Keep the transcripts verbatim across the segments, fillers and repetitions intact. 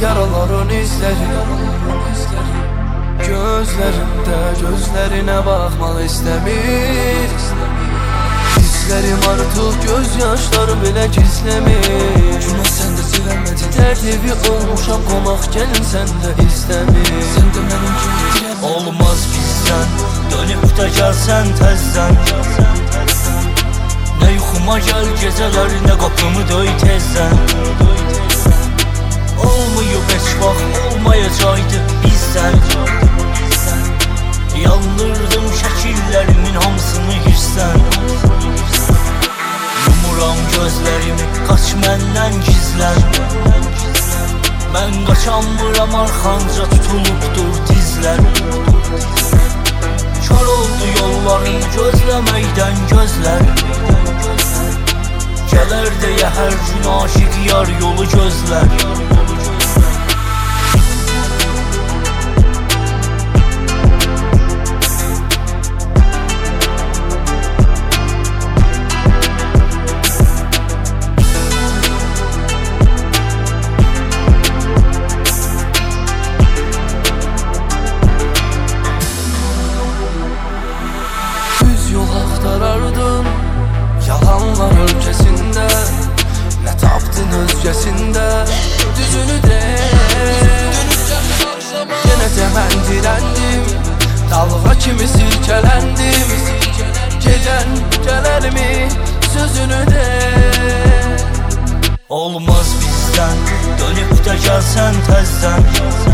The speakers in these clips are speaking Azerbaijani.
yaraların izleri gözlerimde, gözlerine bakmalı istemir. Hislerim artık gözyaşlarım bile gizlemir. Günah sen de sevemedin, tertibi olmuşam qomaq gelin sen de istemir. sen de benim kimi diremedin. Olmaz bizden, dönüp de gelsen tezden. Ne yuxuma gel geceler, ne kapımı döy tezden. Olmayıb heç vaxt, olmayacaqdı bizdən. Yandırdım şəkillərimin hamısını hirsən. Yumuram gözlərimi, qaç məndən gizlən. Mən qaçanmıram, arxanca tutulubdur dizlər. Kör oldu yollarını gözləməkdən gözlər. Gələr deyə hər gün aşiq yar yolu gözlər. Axtarardın yalanlar ölkəsində, nə tapdın özgəsində, düzünü de. Yenə də mən dirəndim, dalğa kimi silkələndim. Gedən gələrmi sözünü de. Olmaz bizdən, dönüp də gəlsən təzdən.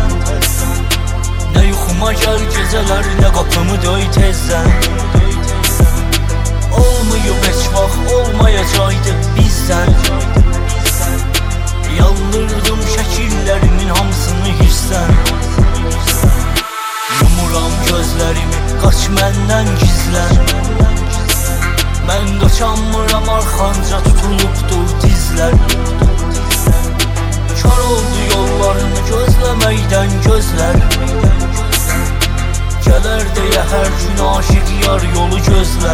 Nə yuxuma gəl gecələr, nə qapımı döy tezdən. Olmayıb heç vaxt, olmayacaqdı bizdən. Yandırdım şəkillərimin hamısını hirsən. Yumuram gözlərimi, qaç məndən gizlən. Mən qaçanmıram, arxanca tutulubdur dizlər. Kör oldu yollarını gözləməkdən gözlər. Gələr deyə hər gün aşiq yar yolu gözlər.